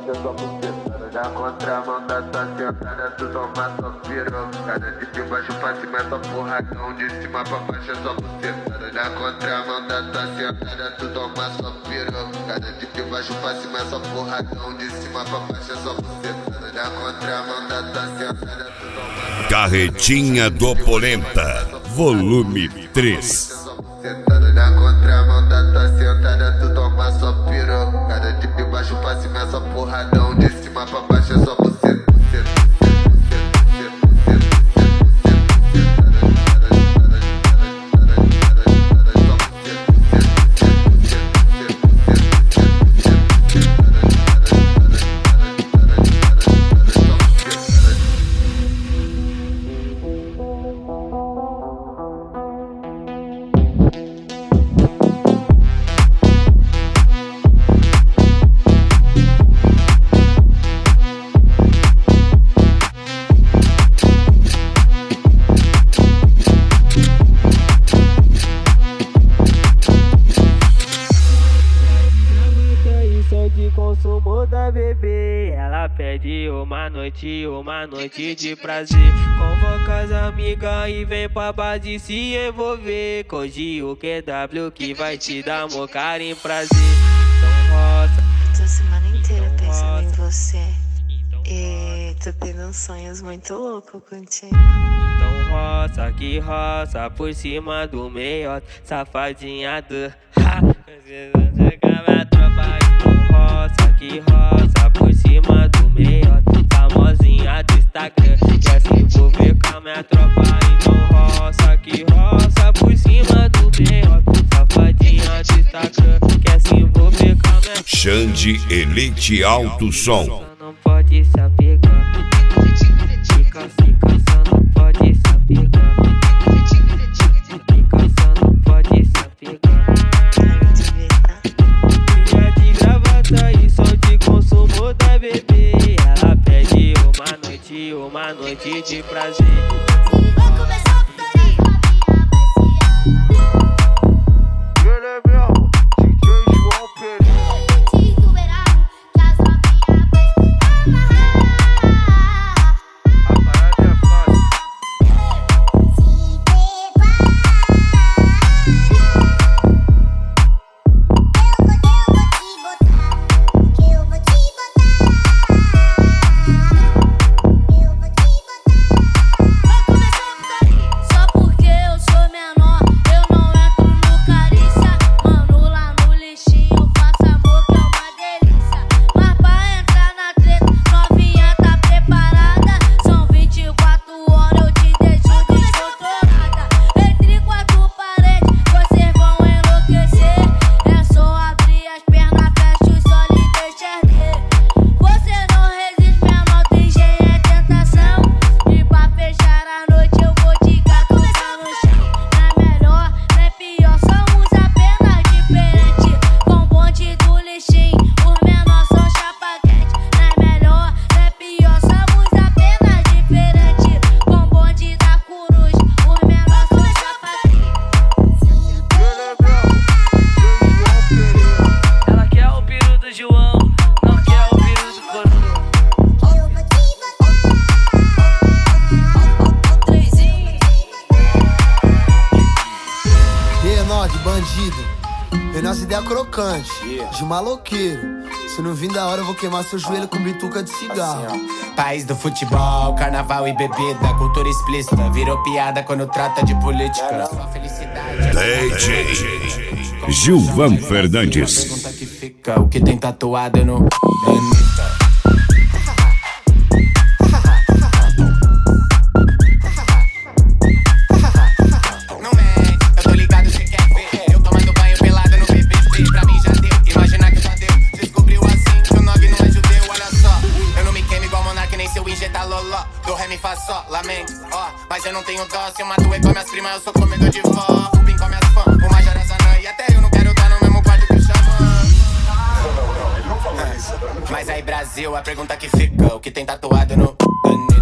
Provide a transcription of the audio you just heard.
baixar sua buceta. Na contramão da tua sentada, tu toma sua pirocada. De baixo pra cima é só porradão, de cima pra baixo é só buceta. Na contramão da tua sentada, tu toma sua pirocada. De baixo pra cima é só porradão, de cima pra baixo é só buceta. Na contramão da tua sentada, tu toma Carretinha do Polenta, volume 3. na contramão da tua sentada, tu toma sua pirocada. De baixo pra cima é só porradão, de cima pra baixo é só buceta. Consumo da bebê, ela pede uma noite de prazer. Convoca as amigas e vem pra base se envolver. Hoje o QW que vai te dar mó carinho prazer. Então roça. Eu tô a semana inteira pensando em você. E tô tendo uns sonhos muito loucos contigo. Então roça que roça por cima do meiota, safadinha do ha. Minha tropa, então roça que roça por cima do meiota, famosinha do Instagram, quer se envolver com a minha tropa. Então roça que roça por cima do meiota, safadinha do Instagram, quer se envolver com a minha tropa. Xande Elite Alto Som. Não pode se apegar, fica só não pode se apegar, fica só não pode se apegar. Filha de gravata e som de consumo da bebê, ela pede uma noite de prazer. Nossa ideia crocante, de maloqueiro. Se não vir da hora, eu vou queimar seu joelho com bituca de cigarro. Assim, país do futebol, carnaval e bebida, cultura explícita, virou piada quando trata de política. Sua felicidade. DJ Gilvan Fernandes. Pergunta que fica, o que tem tatuado no Anitta. Lamento, mas eu não tenho dó. Se eu mato igual minhas primas, eu sou comedor de vó. Cupim com minhas fãs, o Major Azanã. E até eu não quero estar no mesmo quarto que o Xamã. Mas aí Brasil, a pergunta que fica, o que tem tatuado no